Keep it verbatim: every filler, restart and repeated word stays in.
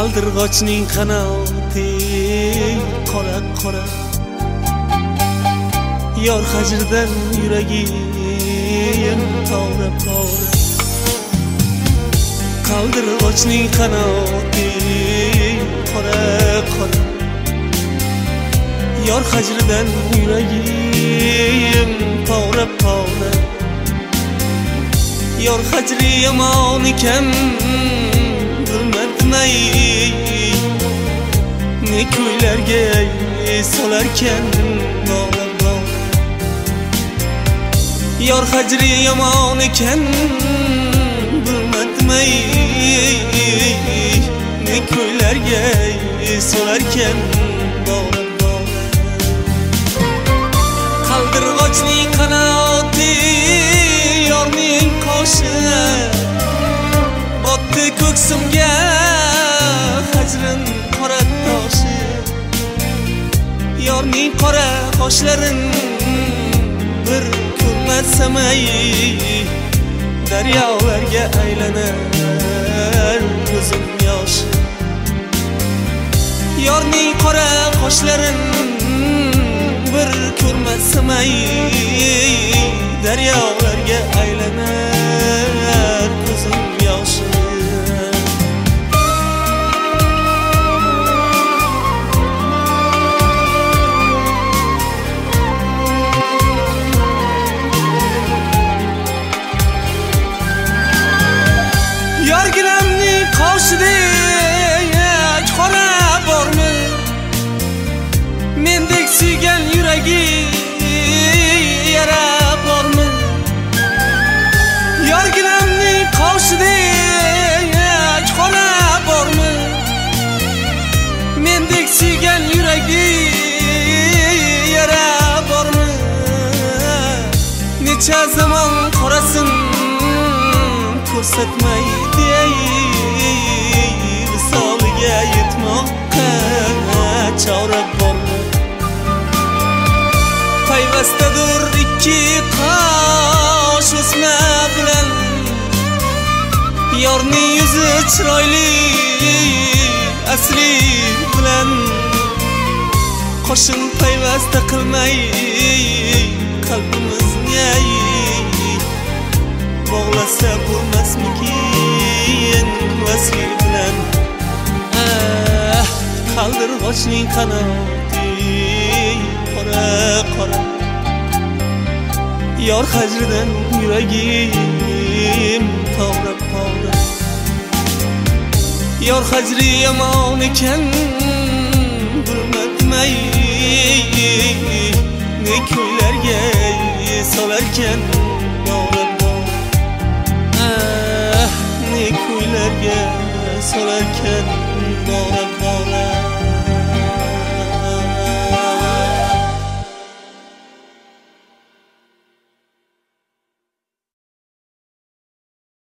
qaldirg'ochning qanoti qora qora, yor hajridan yuragim pora pora. Qaldirg'ochning qanoti qora qora, yor hajridan yuragim pora pora. Yor hajri yomon ekan bilmadimay, ne ko'ylarga solarkan bola bola. Yor hajri yomon ekan bilmadimay, ne ko'ylarga solarkan bola bola. Qaldirg'ochning qanoti yorning qoshi, botdi ko'ksimga hajrin qora toshi. Yorning qora qoshlarin bir ko'rmasam-ay, daryolarga aylanar ko'zim yosh. Yorning qora qoshlarin bir ko'rmasam-ay, daryolarga aylanar ko'zim yosh. Yorginamning qoshidek qora bormi, mendek suygan yuragi yara bormi? Yorginamning qoshidek qora bormi, mendek suygan yuragi yara bormi? Necha zamon qorasin ko'rsatmay dey, visoliga yetmoqqa chora bormi? Payvastadir ikki qosh o'sma bilan, yorning yuzi chiroyli asli bilan. Qo'shin payvasta qilmay qalbimizni bog'lasa bo'lmasmikin vasli bilan. Ah, qaldirg'ochning qanoti qora qora, yor hajridan yuragim pora pora. Yor hajri yomon ekan bilmadimay, ne ko'ylarga solarkan bola bola. Ah, ne ko'ylarga solarkan bola bola.